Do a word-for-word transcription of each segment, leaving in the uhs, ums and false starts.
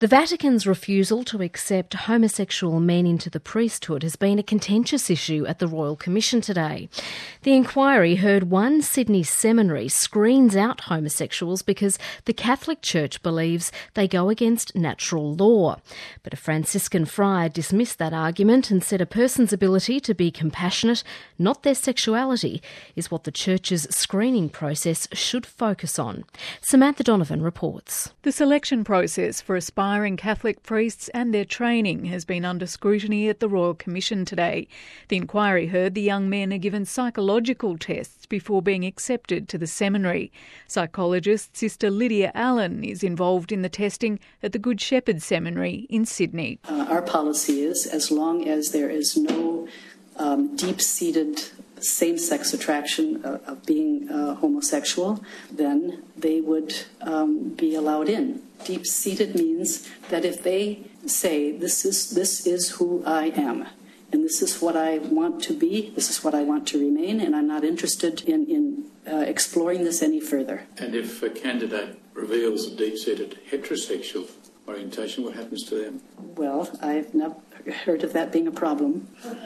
The Vatican's refusal to accept homosexual men into the priesthood has been a contentious issue at the Royal Commission today. The inquiry heard one Sydney seminary screens out homosexuals because the Catholic Church believes they go against natural law. But a Franciscan friar dismissed that argument and said a person's ability to be compassionate, not their sexuality, is what the Church's screening process should focus on. Samantha Donovan reports. The selection process for aspiring Catholic priests and their training has been under scrutiny at the Royal Commission today. The inquiry heard the young men are given psychological tests before being accepted to the seminary. Psychologist Sister Lydia Allen is involved in the testing at the Good Shepherd Seminary in Sydney. Uh, our policy is, as long as there is no um, deep-seated same-sex attraction of, of being uh, homosexual, then they would um, be allowed in. Deep-seated means that if they say, this is this is who I am, and this is what I want to be, this is what I want to remain, and I'm not interested in, in uh, exploring this any further. And if a candidate reveals a deep-seated heterosexual orientation, what happens to them? Well, I've not heard of that being a problem.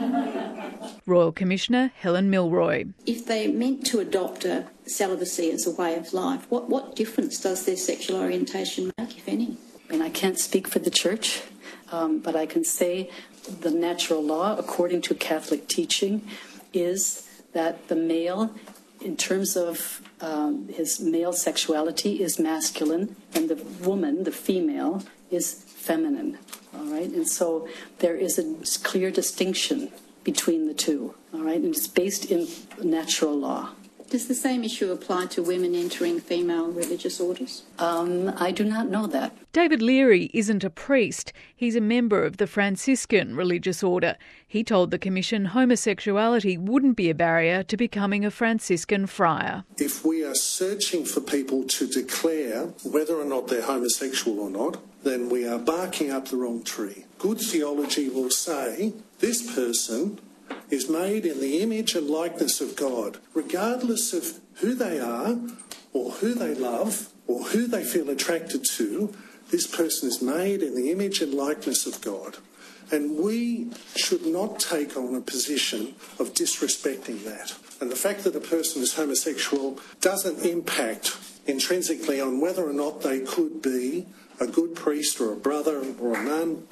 Royal Commissioner Helen Milroy. If they meant to adopt a celibacy as a way of life, what, what difference does their sexual orientation make, if any? And I can't speak for the Church, um, but I can say the natural law, according to Catholic teaching, is that the male, in terms of um, his male sexuality, is masculine, and the woman, the female, is feminine. All right, and so there is a clear distinction between the two. All right, and it's based in natural law. Does the same issue apply to women entering female religious orders? Um, I do not know that. David Leary isn't a priest. He's a member of the Franciscan religious order. He told the Commission homosexuality wouldn't be a barrier to becoming a Franciscan friar. If we are searching for people to declare whether or not they're homosexual or not, then we are barking up the wrong tree. Good theology will say this person is made in the image and likeness of God, regardless of who they are or who they love or who they feel attracted to. This person is made in the image and likeness of God. And we should not take on a position of disrespecting that. And the fact that a person is homosexual doesn't impact intrinsically on whether or not they could be a good priest or a brother or a nun,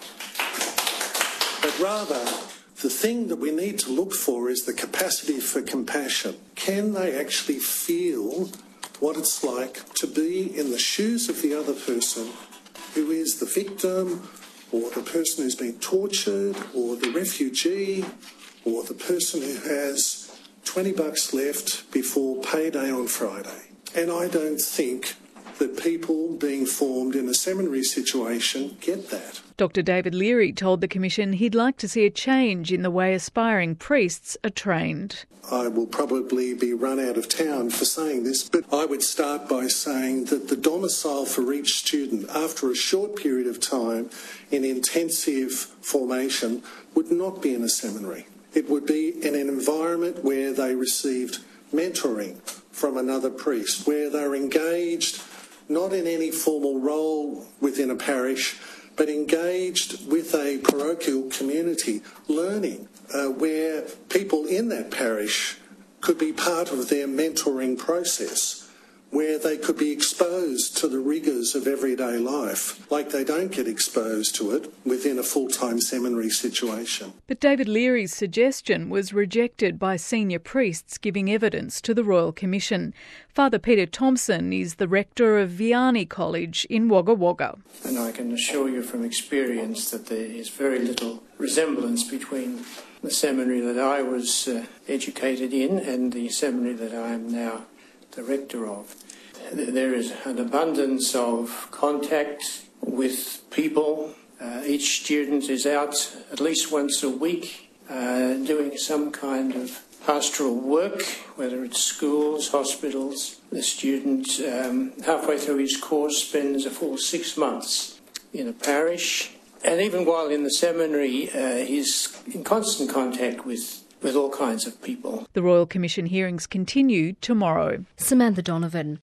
but rather the thing that we need to look for is the capacity for compassion. Can they actually feel what it's like to be in the shoes of the other person who is the victim or the person who's been tortured or the refugee or the person who has twenty bucks left before payday on Friday? And I don't think that people being formed in a seminary situation get that. Doctor David Leary told the Commission he'd like to see a change in the way aspiring priests are trained. I will probably be run out of town for saying this, but I would start by saying that the domicile for each student after a short period of time in intensive formation would not be in a seminary. It would be in an environment where they received mentoring from another priest, where they're engaged not in any formal role within a parish, but engaged with a parochial community, learning uh, where people in that parish could be part of their mentoring process, where they could be exposed to the rigours of everyday life, like they don't get exposed to it within a full-time seminary situation. But David Leary's suggestion was rejected by senior priests giving evidence to the Royal Commission. Father Peter Thompson is the rector of Vianney College in Wagga Wagga. And I can assure you from experience that there is very little resemblance between the seminary that I was uh, educated in and the seminary that I am now the rector of. There is an abundance of contact with people. Uh, each student is out at least once a week uh, doing some kind of pastoral work, whether it's schools, hospitals. The student, um, halfway through his course, spends a full six months in a parish. And even while in the seminary, uh, he's in constant contact with with all kinds of people. The Royal Commission hearings continue tomorrow. Samantha Donovan.